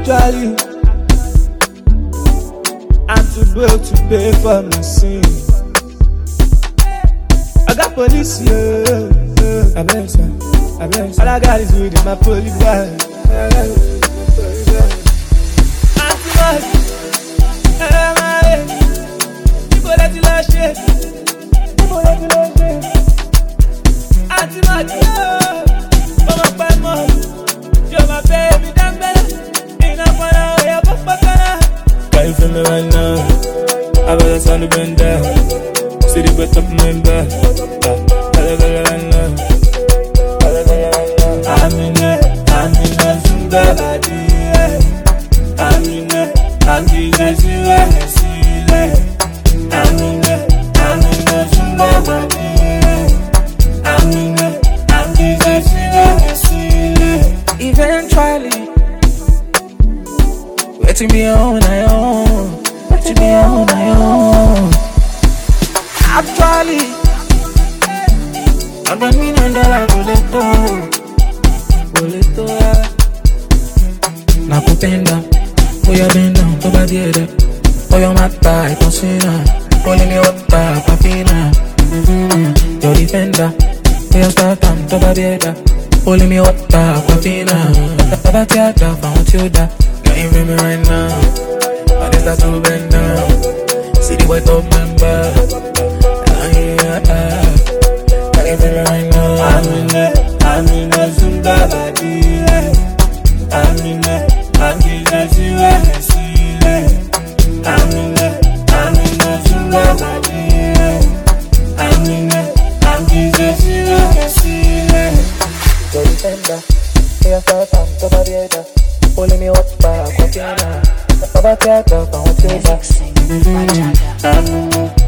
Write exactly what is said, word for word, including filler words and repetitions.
Actually, I'm too broke to pay for my sin. I got police, yeah. I bless her, I bless her. All I got is weed in my police bag. Anti-Mad, people let you last shit. People let you last shit. Anti-Mad, oh my bad mom, you're my baby, damn better. Ain't no fun out here, but fuck her. Can you feel me right now? I better sound the bend down. See the breath of my back. I'm in it, I'm in it, somebody. I'm in it, I'm Jesus, you are the ceiling. I'm in it, I'm in it, somebody. I'm in it, I'm Jesus, you are the ceiling. Eventually, waiting me on my own, waiting me on my own. Actually, I'm a million dollar boleto, boleto. Nakupenda, oya benda, toba diede. Oya mata, itosina. Poli mi wata, papina. Yo defender, oya startam, toba diede. Poli mi wata, papina. Toba tiada, found you da. Can't you feel me right now? I just start to bend down. See the white top member. Can you feel me right now? I'm in it, I'm in it, somebody. I'm in it, I'm Jesus, you are the ceiling. I'm in it, I'm in it, somebody. I'm in it, I'm Jesus, you are the ceiling. Yo defender, oya startam, toba dieda. Pulling me up back, what you know? Over theater, found you back. I'm in it.